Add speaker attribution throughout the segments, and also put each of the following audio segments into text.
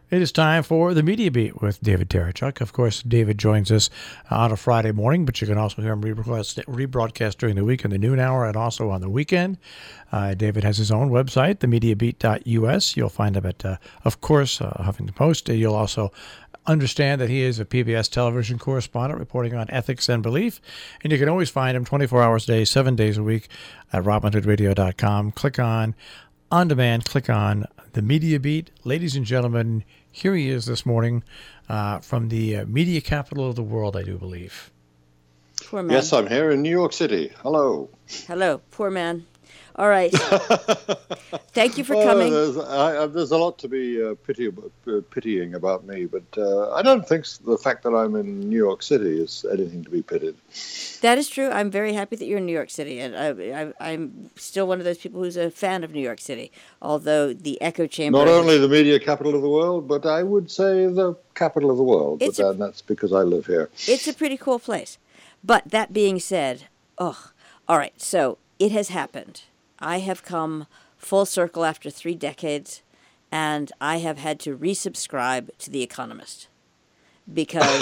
Speaker 1: It is time for the Media Beat with David Terechuk. Of course, David joins us on a Friday morning, but you can also hear him rebroadcast during the week in the noon hour and also on the weekend. David has his own website, themediabeat.us. You'll find him at, of course, Huffington Post. You'll also understand that he is a PBS television correspondent reporting on ethics and belief. And you can always find him 24 hours a day, 7 days a week at robinhoodradio.com. Click on demand, click on the Media Beat. Ladies and gentlemen, here he is this morning from the media capital of the world, I do believe.
Speaker 2: Poor man.
Speaker 3: Yes, I'm here in New York City. Hello.
Speaker 2: Hello, poor man. All right. Thank you for coming.
Speaker 3: There's a lot to be pitying about me, but I don't think the fact that I'm in New York City is anything to be pitied.
Speaker 2: That is true. I'm very happy that you're in New York City, and I'm still one of those people who's a fan of New York City, although the echo chamber...
Speaker 3: Not only the media capital of the world, but I would say the capital of the world, that's because I live here.
Speaker 2: It's a pretty cool place. But that being said, all right, so it has happened. I have come full circle after 3 decades, and I have had to resubscribe to The Economist. Because,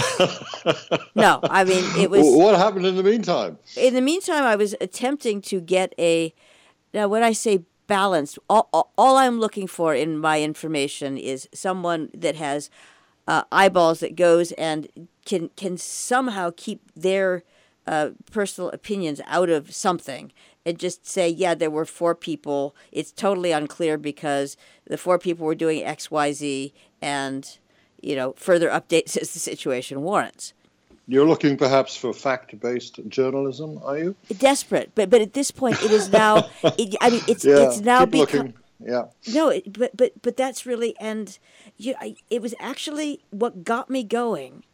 Speaker 2: no, I mean, it was...
Speaker 3: What happened in the meantime?
Speaker 2: In the meantime, I was attempting to get now when I say balanced, all I'm looking for in my information is someone that has eyeballs that goes and can somehow keep their personal opinions out of something. And just say, yeah, there were 4 people. It's totally unclear because the 4 people were doing X, Y, Z, and, further updates as the situation warrants.
Speaker 3: You're looking perhaps for fact-based journalism, are you?
Speaker 2: Desperate, but at this point, it is now. It's now become.
Speaker 3: Yeah.
Speaker 2: No, but that's really, and it was actually what got me going.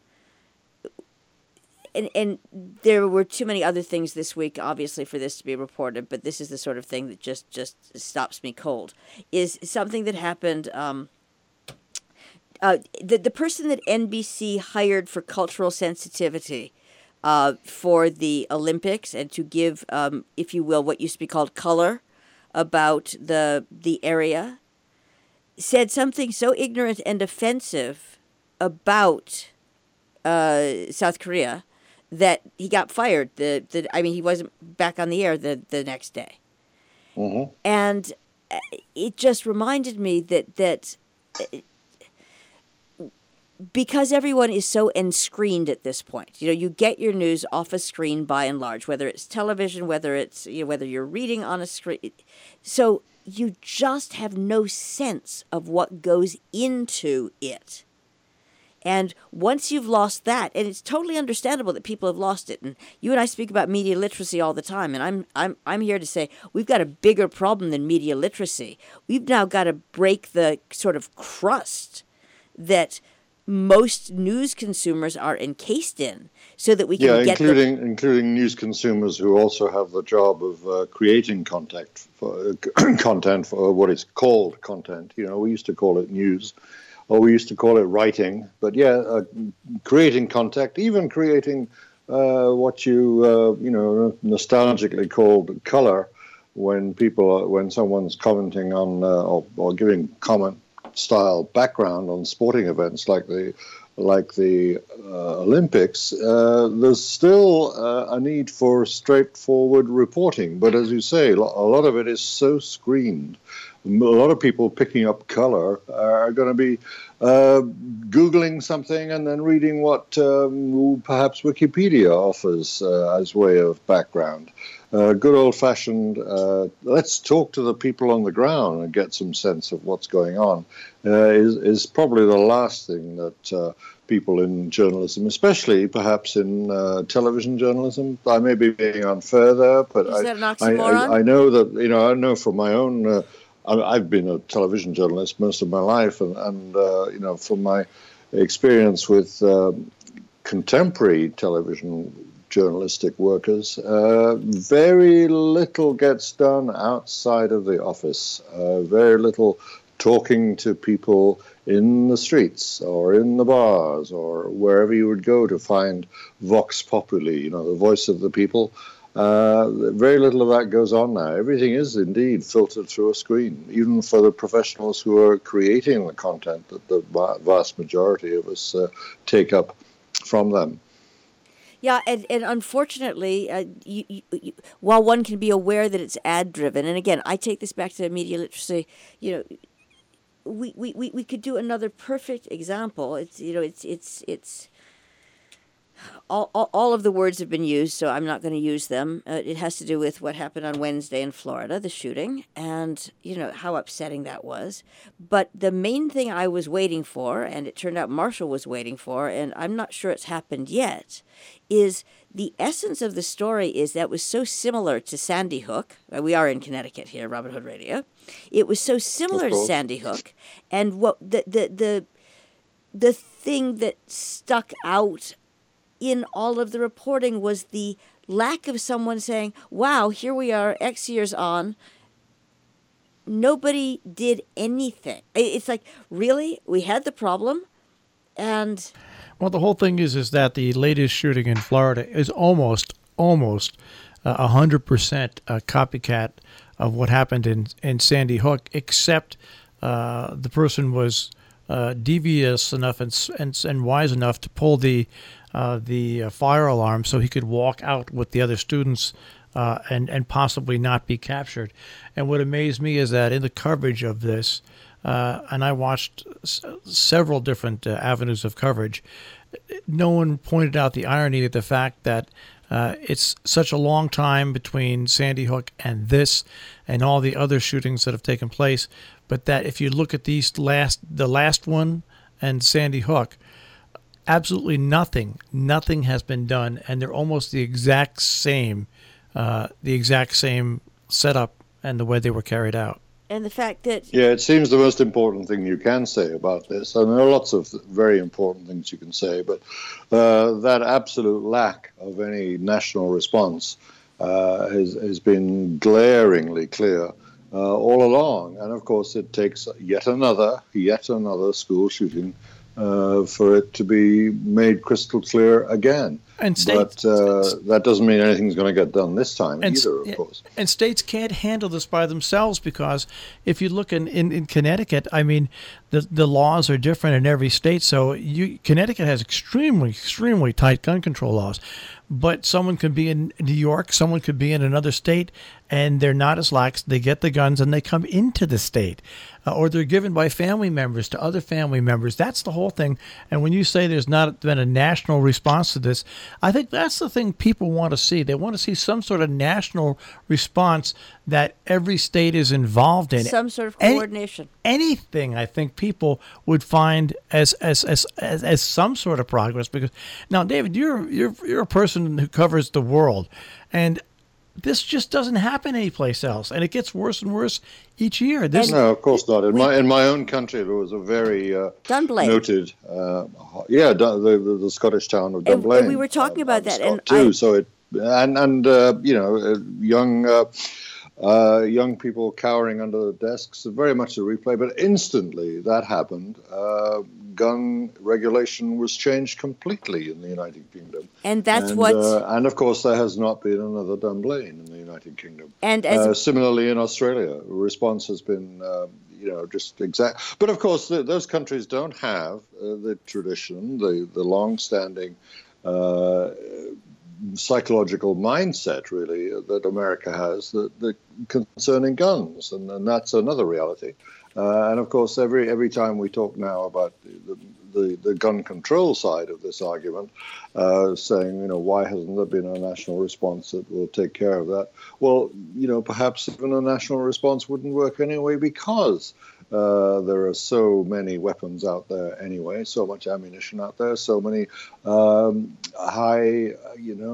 Speaker 2: And there were too many other things this week, obviously, for this to be reported, but this is the sort of thing that just stops me cold, is something that happened. The person that NBC hired for cultural sensitivity for the Olympics and to give, if you will, what used to be called color about the area, said something so ignorant and offensive about South Korea that he got fired. He wasn't back on the air the next day.
Speaker 3: Mm-hmm.
Speaker 2: And it just reminded me that because everyone is so enscreened at this point, you get your news off a screen by and large, whether it's television, whether it's whether you're reading on a screen, so you just have no sense of what goes into it. And once you've lost that, and it's totally understandable that people have lost it, and you and I speak about media literacy all the time, and I'm here to say we've got a bigger problem than media literacy. We've now got to break the sort of crust that most news consumers are encased in, so that we can get
Speaker 3: including news consumers who also have the job of creating content for what is called content. We used to call it news. Or we used to call it writing, but creating content, even creating what you nostalgically called color, when someone's commenting on or giving comment style background on sporting events like the Olympics. There's still a need for straightforward reporting, but as you say, a lot of it is so screened. A lot of people picking up color are going to be Googling something and then reading what perhaps Wikipedia offers as way of background. Good old-fashioned, let's talk to the people on the ground and get some sense of what's going on is probably the last thing that people in journalism, especially perhaps in television journalism, I may be being unfair there, but
Speaker 2: is that an oxymoron?
Speaker 3: I know that, I know from my own... I've been a television journalist most of my life, and from my experience with contemporary television journalistic workers, very little gets done outside of the office. Very little talking to people in the streets or in the bars or wherever you would go to find vox populi, the voice of the people. Very little of that goes on now. Everything is indeed filtered through a screen, even for the professionals who are creating the content that the vast majority of us take up from them.
Speaker 2: Yeah, and unfortunately, while one can be aware that it's ad-driven, and again, I take this back to media literacy, we could do another perfect example. It's all of the words have been used, so I'm not going to use them. It has to do with what happened on Wednesday in Florida, the shooting, and how upsetting that was. But the main thing I was waiting for, and it turned out Marshall was waiting for, and I'm not sure it's happened yet, is the essence of the story is that was so similar to Sandy Hook. We are in Connecticut here, Robin Hood Radio. It was so similar to Sandy Hook, and what the thing that stuck out in all of the reporting was the lack of someone saying, wow, here we are X years on. Nobody did anything. It's like, really? We had the problem? And
Speaker 1: well, the whole thing is that the latest shooting in Florida is almost 100% a copycat of what happened in Sandy Hook, except the person was devious enough and wise enough to pull the fire alarm so he could walk out with the other students and possibly not be captured. And what amazed me is that in the coverage of this, and I watched several different avenues of coverage, no one pointed out the irony of the fact that it's such a long time between Sandy Hook and this and all the other shootings that have taken place, but that if you look at the last one and Sandy Hook, absolutely nothing has been done, and they're almost the exact same setup and the way they were carried out.
Speaker 2: And the fact that...
Speaker 3: Yeah, it seems the most important thing you can say about this, and there are lots of very important things you can say, but that absolute lack of any national response has been glaringly clear all along. And of course, it takes yet another school shooting for it to be made crystal clear again.
Speaker 1: And
Speaker 3: that doesn't mean anything's going to get done this time either, of course.
Speaker 1: And states can't handle this by themselves, because if you look in Connecticut, I mean, the laws are different in every state. So Connecticut has extremely tight gun control laws. But someone could be in New York, someone could be in another state, and they're not as lax. They get the guns and they come into the state. Or they're given by family members to other family members. That's the whole thing. And when you say there's not been a national response to this, I think that's the thing people want to see. They want to see some sort of national response that every state is involved in.
Speaker 2: Some sort of coordination.
Speaker 1: Anything I think people would find as some sort of progress. Because now, David, you're a person who covers the world, and this just doesn't happen anyplace else, and it gets worse and worse each year.
Speaker 3: No, of course not. In my own country, there was a very
Speaker 2: Dunblane.
Speaker 3: Noted, the Scottish town of Dunblane.
Speaker 2: And we were talking about that,
Speaker 3: young people cowering under the desks, very much a replay. But instantly that happened. Gun regulation was changed completely in the United Kingdom.
Speaker 2: And
Speaker 3: and of course, there has not been another Dunblane in the United Kingdom. And similarly in Australia, the response has been, just exact. But of course, those countries don't have the tradition, the long-standing psychological mindset, really, that America has that concerning guns, and that's another reality. And of course, every time we talk now about the gun control side of this argument, saying, why hasn't there been a national response that will take care of that? Well, perhaps even a national response wouldn't work anyway, because there are so many weapons out there anyway, so much ammunition out there, so many high,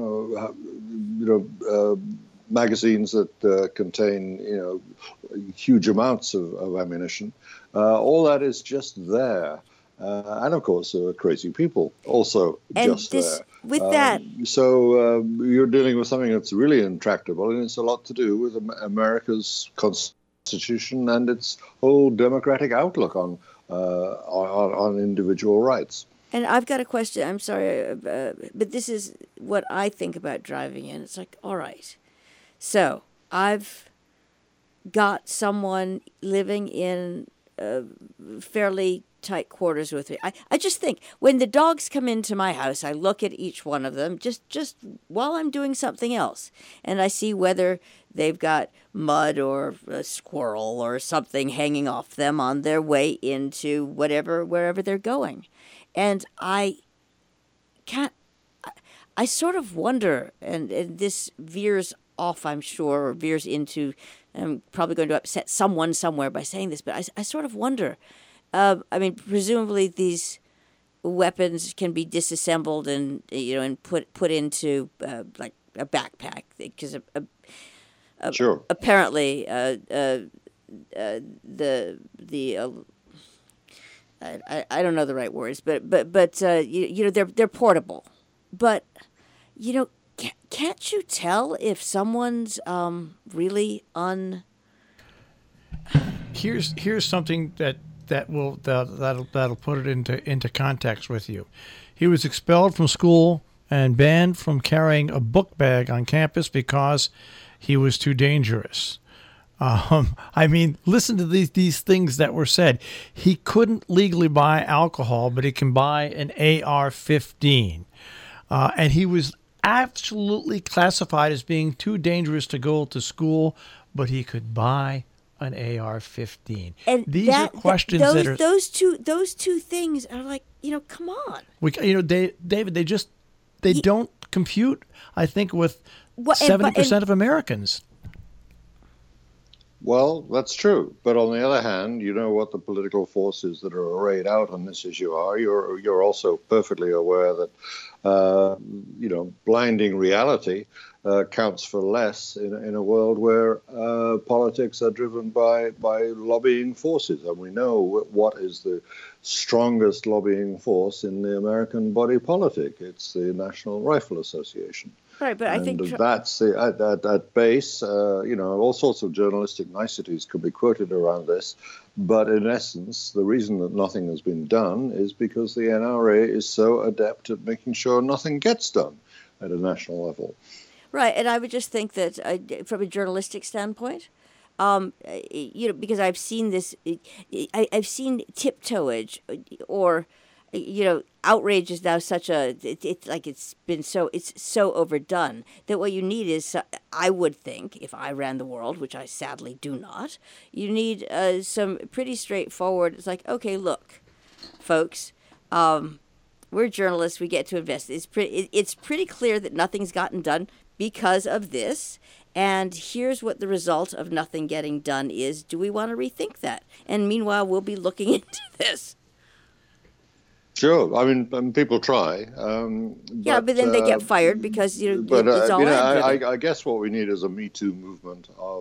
Speaker 3: magazines that contain, huge amounts of ammunition. All that is just there. And of course, there are crazy people also just there.
Speaker 2: With that.
Speaker 3: So you're dealing with something that's really intractable, and it's a lot to do with America's Constitution and its whole democratic outlook on individual rights.
Speaker 2: And I've got a question. I'm sorry, but this is what I think about driving in. It's like, all right, so I've got someone living in fairly tight quarters with me. I just think when the dogs come into my house, I look at each one of them just while I'm doing something else, and I see whether they've got mud or a squirrel or something hanging off them on their way into wherever they're going. And I can't, I sort of wonder, and this veers off, I'm sure, or veers into, I'm probably going to upset someone somewhere by saying this, but I sort of wonder. I mean, presumably these weapons can be disassembled and and put into like a backpack, because
Speaker 3: Sure.
Speaker 2: apparently I don't know the right words, but they're portable, but can't you tell if someone's really
Speaker 1: Here's something that'll put it into context with you. He was expelled from school and banned from carrying a book bag on campus because he was too dangerous. I mean, listen to these things that were said. He couldn't legally buy alcohol, but he can buy an AR-15. And he was absolutely classified as being too dangerous to go to school, but he could buy an AR-15.
Speaker 2: And
Speaker 1: these are questions that are
Speaker 2: those two things are like, come on.
Speaker 1: David, they don't compute, I think, with 70% of Americans.
Speaker 3: Well, that's true. But on the other hand, you know what the political forces that are arrayed out on this issue are. You're also perfectly aware that, blinding reality counts for less in a world where politics are driven by lobbying forces. And we know what is the strongest lobbying force in the American body politic. It's the National Rifle Association.
Speaker 2: Right, but I think
Speaker 3: that's at base. All sorts of journalistic niceties could be quoted around this, but in essence, the reason that nothing has been done is because the NRA is so adept at making sure nothing gets done at a national level.
Speaker 2: Right, and I would just think that from a journalistic standpoint, because I've seen this, I've seen tiptoeage or. Outrage is now such a it's so overdone that what you need is, I would think, if I ran the world, which I sadly do not, you need some pretty straightforward. It's like, okay, look, folks, we're journalists, we get to invest. It's pretty clear that nothing's gotten done because of this, and here's what the result of nothing getting done is. Do we want to rethink that? And meanwhile, we'll be looking into this.
Speaker 3: Sure, I mean, people try.
Speaker 2: But then they get fired because it's all
Speaker 3: I guess what we need is a Me Too movement of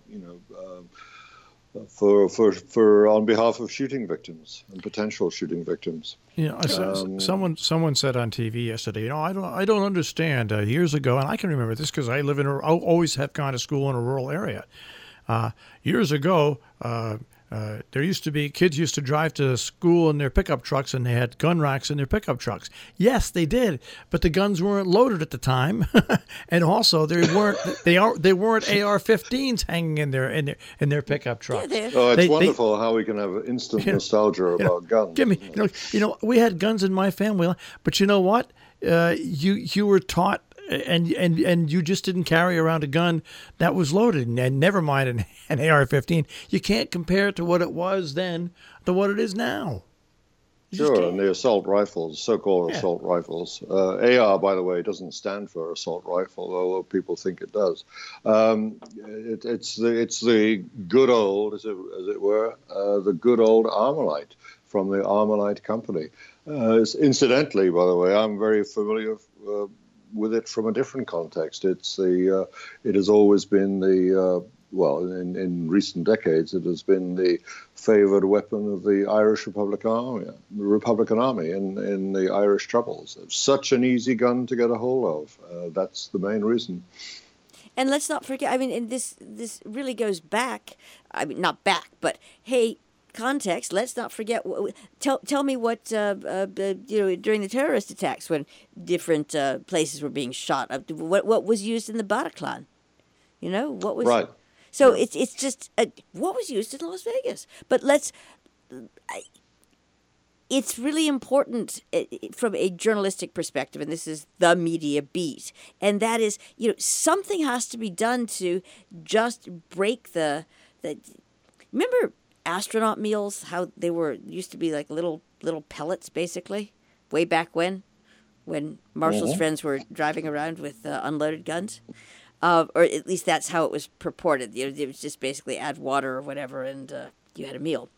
Speaker 3: for on behalf of shooting victims and potential shooting victims.
Speaker 1: Someone said on TV yesterday, I don't understand. Years ago, and I can remember this because I always have gone to school in a rural area. Years ago. There used to be kids used to drive to school in their pickup trucks, and they had gun racks in their pickup trucks. Yes, they did, but the guns weren't loaded at the time, and also they weren't AR-15s hanging in their pickup trucks.
Speaker 2: Yeah,
Speaker 3: it's wonderful how we can have instant nostalgia about guns.
Speaker 1: Give me, we had guns in my family, but you know what? You were taught. And you just didn't carry around a gun that was loaded, and never mind an AR-15. You can't compare it to what it was then to what it is now.
Speaker 3: Sure, and the assault rifles, so-called assault rifles. AR, by the way, doesn't stand for assault rifle, although people think it does. It's the good old, as it were, the good old Armalite from the Armalite Company. Incidentally, by the way, I'm very familiar with it from a different context. It has always been in recent decades, it has been the favoured weapon of the Irish Republican Army in the Irish Troubles. It's such an easy gun to get a hold of. That's the main reason.
Speaker 2: And let's not forget, and this really goes back, not back, but hey, context, let's not forget. Tell me what during the terrorist attacks when different places were being shot up. What was used in the Bataclan? What was
Speaker 3: Right.
Speaker 2: So it's just what was used in Las Vegas. But it's really important from a journalistic perspective, and this is the media beat, and that is, something has to be done to just break the. Remember astronaut meals? How they used to be like little pellets, basically, way back when Marshall's friends were driving around with unloaded guns. Or at least that's how it was purported. It was just basically add water or whatever, and you had a meal.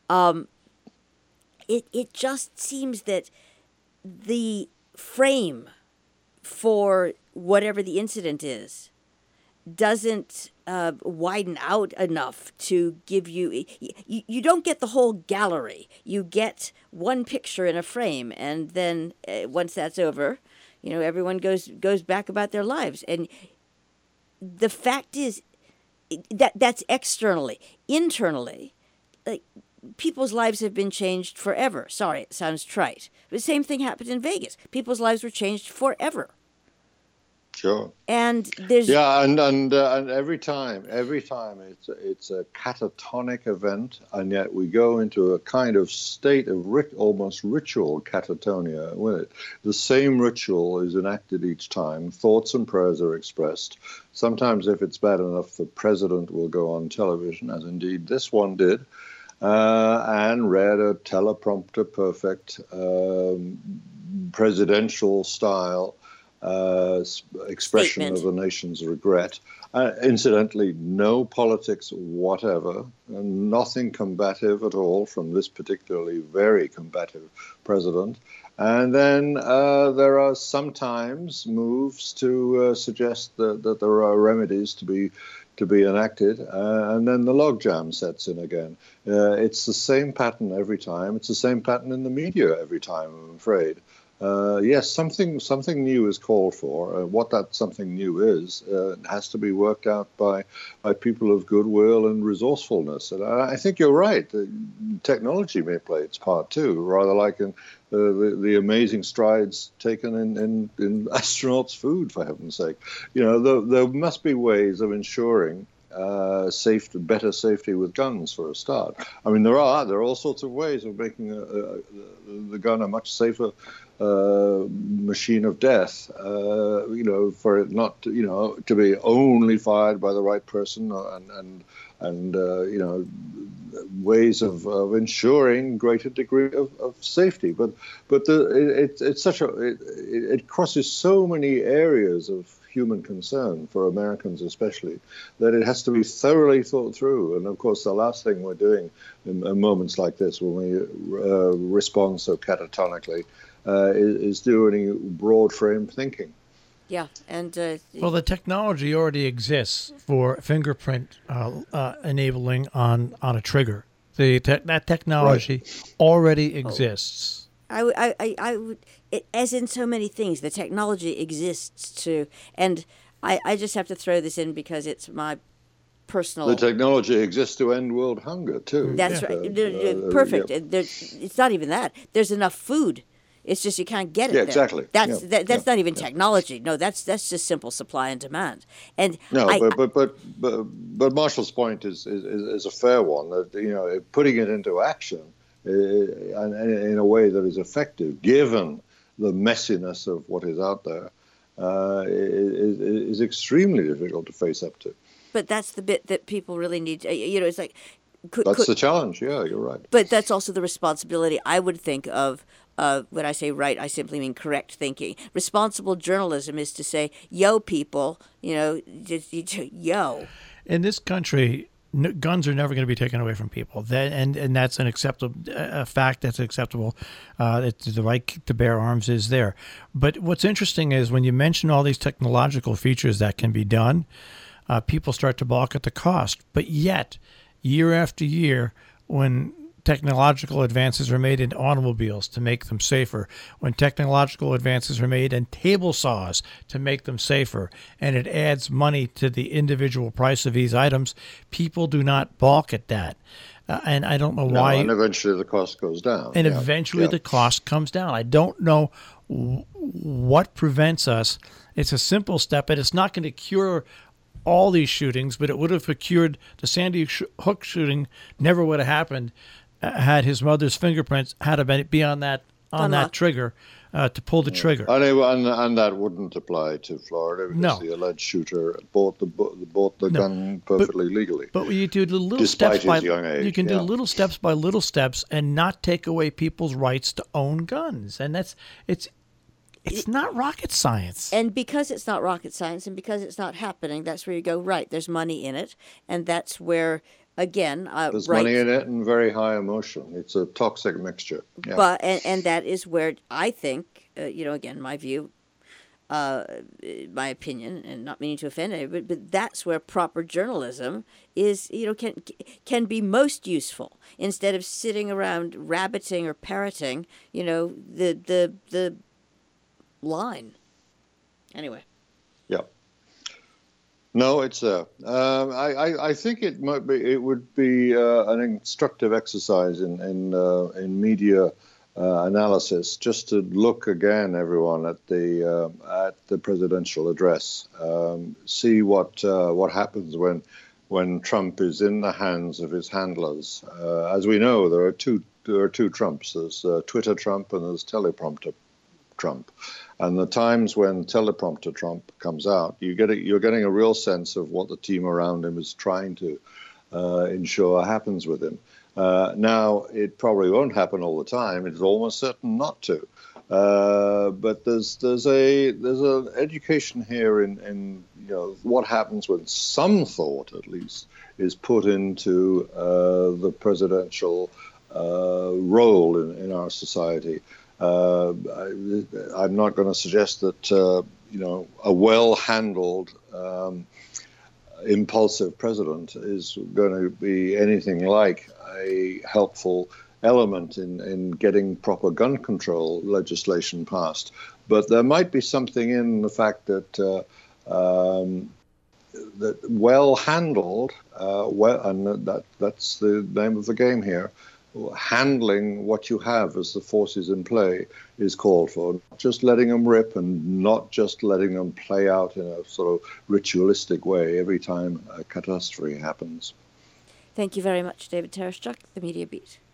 Speaker 2: It just seems that the frame for whatever the incident is doesn't widen out enough to give you. You don't get the whole gallery. You get one picture in a frame, and then once that's over, everyone goes back about their lives. And the fact is that's externally. Internally, people's lives have been changed forever. Sorry, it sounds trite. But the same thing happened in Vegas. People's lives were changed forever.
Speaker 3: Sure.
Speaker 2: And there's
Speaker 3: and every time it's a catatonic event, and yet we go into a kind of state of almost ritual catatonia with it. The same ritual is enacted each time. Thoughts and prayers are expressed. Sometimes, if it's bad enough, the president will go on television, as indeed this one did, and read a teleprompter perfect presidential style expression
Speaker 2: statement
Speaker 3: of the nation's regret. Incidentally, no politics whatever, and nothing combative at all from this particularly very combative president. And then there are sometimes moves to suggest that there are remedies to be enacted, and then the logjam sets in again. It's the same pattern every time. It's the same pattern in the media every time, I'm afraid. Yes, something new is called for. What that something new is has to be worked out by people of goodwill and resourcefulness. And I think you're right. Technology may play its part too, rather like in the amazing strides taken in astronauts' food, for heaven's sake. There must be ways of ensuring better safety with guns for a start. I mean, there are all sorts of ways of making the gun a much safer machine of death. For it not to be only fired by the right person, and ways of ensuring greater degree of safety. But it crosses so many areas of human concern for Americans especially, that it has to be thoroughly thought through. And of course, the last thing we're doing in moments like this, when we respond so catatonically, is doing broad frame thinking.
Speaker 2: Yeah, and
Speaker 1: well, the technology already exists for fingerprint enabling on a trigger. That technology already exists.
Speaker 2: I would, as in so many things, the technology exists too. And I just have to throw this in because it's my personal.
Speaker 3: The technology exists to end world hunger too.
Speaker 2: That's right. Perfect. It's not even that. There's enough food. It's just you can't get it.
Speaker 3: Yeah,
Speaker 2: there.
Speaker 3: exactly.
Speaker 2: That's not even technology. No, that's just simple supply and demand. And
Speaker 3: but Marshall's point is a fair one. That putting it into action in a way that is effective, given the messiness of what is out there, is extremely difficult to face up to.
Speaker 2: But that's the bit that people really need. It's like
Speaker 3: that's the challenge. Yeah, you're right.
Speaker 2: But that's also the responsibility, I would think, of. When I say right, I simply mean correct thinking. Responsible journalism is to say, "Yo, people, yo."
Speaker 1: In this country, guns are never going to be taken away from people. And that's an acceptable fact. That's acceptable. It's the right to bear arms is there. But what's interesting is when you mention all these technological features that can be done, people start to balk at the cost. But yet, year after year, when technological advances are made in automobiles to make them safer, when technological advances are made in table saws to make them safer, and it adds money to the individual price of these items, people do not balk at that. And I don't know
Speaker 3: No,
Speaker 1: why.
Speaker 3: and eventually the cost goes down.
Speaker 1: And
Speaker 3: Yeah,
Speaker 1: eventually
Speaker 3: yeah.
Speaker 1: the cost comes down. I don't know what prevents us. It's a simple step, and it's not going to cure all these shootings, but it would have cured the Sandy Hook shooting. Never would have happened had his mother's fingerprints had to be on that trigger to pull the trigger.
Speaker 3: And that wouldn't apply to Florida because the alleged shooter bought the gun perfectly legally.
Speaker 1: But you do the little
Speaker 3: despite
Speaker 1: steps by
Speaker 3: his young age,
Speaker 1: you can do little steps and not take away people's rights to own guns, and it's not rocket science.
Speaker 2: And because it's not rocket science, and because it's not happening, that's where you go, right, there's money in it, and that's where, again,
Speaker 3: there's money in it and very high emotion. It's a toxic mixture. Yeah.
Speaker 2: But and that is where I think, again, my view, my opinion, and not meaning to offend anybody, but that's where proper journalism is, can be most useful instead of sitting around rabbiting or parroting, the line. Anyway.
Speaker 3: Yeah. No, it's I think it would be an instructive exercise in media analysis just to look again, everyone, at the presidential address, see what happens when Trump is in the hands of his handlers. As we know, there are two Trumps. There's Twitter Trump and there's teleprompter Trump. And the times when teleprompter Trump comes out, you're getting a real sense of what the team around him is trying to ensure happens with him. Now, it probably won't happen all the time. It's almost certain not to. But there's an education here in what happens when some thought, at least, is put into the presidential role in our society. I'm not going to suggest that a well-handled, impulsive president is going to be anything like a helpful element in getting proper gun control legislation passed. But there might be something in the fact that that well-handled, and that's the name of the game here. Handling what you have as the forces in play is called for. Not just letting them rip and not just letting them play out in a sort of ritualistic way every time a catastrophe happens.
Speaker 2: Thank you very much, David Tereshchuk, The Media Beat.